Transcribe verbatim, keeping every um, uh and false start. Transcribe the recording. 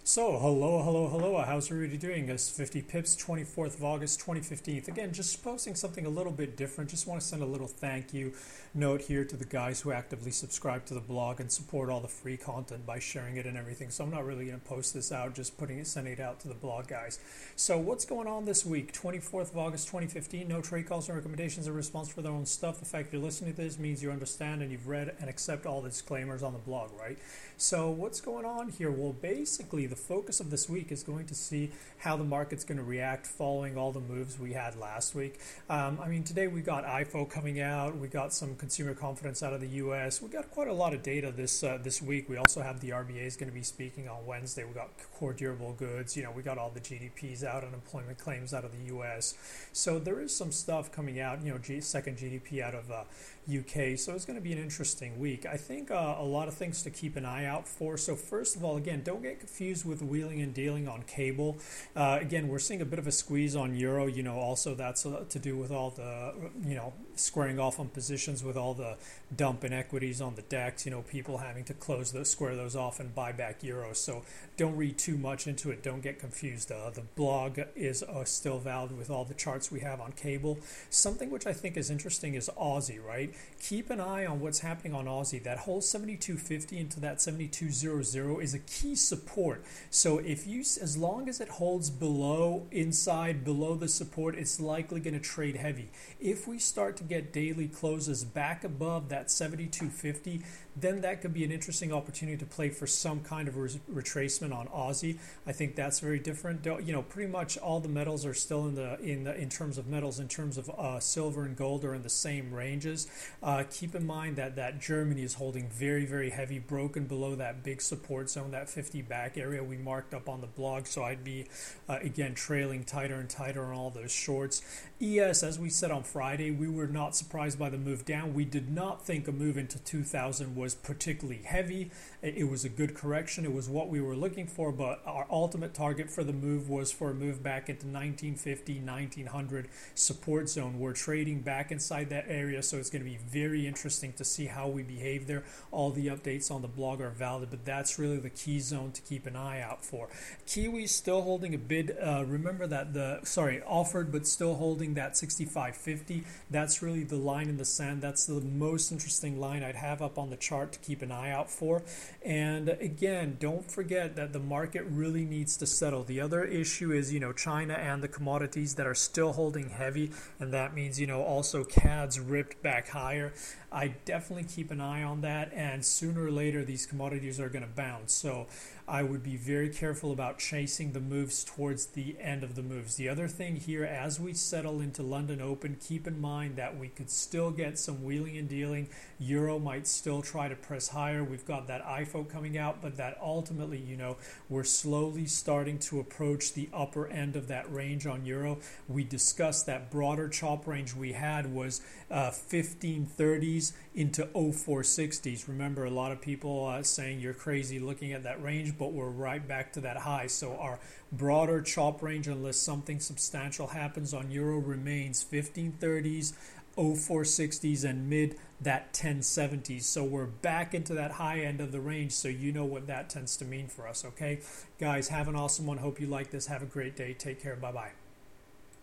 So, hello, hello, hello. How's everybody doing? It's fifty pips, twenty-fourth of August, twenty fifteen. Again, just posting something a little bit different. Just want to send a little thank you note here to the guys who actively subscribe to the blog and support all the free content by sharing it and everything. So I'm not really going to post this out, just putting it, sending it out to the blog guys. So what's going on this week? twenty-fourth of August, twenty fifteen. No trade calls and recommendations are responsible for their own stuff. The fact you're listening to this means you understand and you've read and accept all the disclaimers on the blog, right? So what's going on here? Well, basically, the focus of this week is going to see how the market's going to react following all the moves we had last week. Um, I mean, today we got I F O coming out. We got some consumer confidence out of the U S. We got quite a lot of data this uh, this week. We also have the R B A is going to be speaking on Wednesday. We got core durable goods. You know, we got all the G D Ps out, unemployment claims out of the U S. So there is some stuff coming out. You know, G- second G D P out of uh, U K. So it's going to be an interesting week. I think uh, a lot of things to keep an eye out for. So first of all, again, don't get confused with wheeling and dealing on cable. Uh, again, we're seeing a bit of a squeeze on euro. You know, also that's uh, to do with all the, you know, squaring off on positions with all the dump in equities on the DAX. You know, people having to close those, square those off and buy back euros. So don't read too much into it. Don't get confused. Uh, the blog is uh, still valid with all the charts we have on cable. Something which I think is interesting is Aussie, right? Keep an eye on what's happening on Aussie. That whole seventy-two fifty into that seventy-two hundred is a key support. So if you, as long as it holds below, inside, below the support, it's likely going to trade heavy. If we start to get daily closes back above that seventy-two fifty, then that could be an interesting opportunity to play for some kind of re- retracement on Aussie. I think that's very different. You know, pretty much all the metals are still in the in the, in terms of metals, in terms of uh, silver and gold are in the same ranges. Uh, keep in mind that that Germany is holding very, very heavy, broken below that big support zone, that fifty back area we marked up on the blog. So I'd be uh, again trailing tighter and tighter on all those shorts. E S, as we said on Friday, we were not surprised by the move down. We did not think a move into two thousand was particularly heavy. It was a good correction. It was what we were looking for, but our ultimate target for the move was for a move back into nineteen fifty, nineteen hundred support zone. We're trading back inside that area, so it's going to be very interesting to see how we behave there. All the updates on the blog are valid, but that's really the key zone to keep an eye out for. Kiwi still holding a bid. Uh, remember that the, sorry, offered, but still holding that sixty-five fifty. That's really the line in the sand. That's the most interesting line I'd have up on the chart to keep an eye out for. And again, don't forget that the market really needs to settle. The other issue is, you know, China and the commodities that are still holding heavy, and that means, you know, also C A D's ripped back higher. I definitely keep an eye on that, and sooner or later these commodities are going to bounce. So I would be very careful about chasing the moves towards the end of the moves. The other thing here, as we settle into London Open, keep in mind that we could still get some wheeling and dealing. Euro might still try to press higher. We've got that I F O coming out, but that ultimately, you know, we're slowly starting to approach the upper end of that range on Euro. We discussed that broader chop range we had was uh, fifteen thirties into oh four sixties. Remember, a lot of people uh, saying you're crazy looking at that range, but we're right back to that high. So our broader chop range, unless something substantial happens on Euro, remains fifteen thirties, oh four sixties, and mid that ten seventies. So we're back into that high end of the range, so you know what that tends to mean for us, okay? Guys, have an awesome one. Hope you like this. Have a great day. Take care. Bye-bye.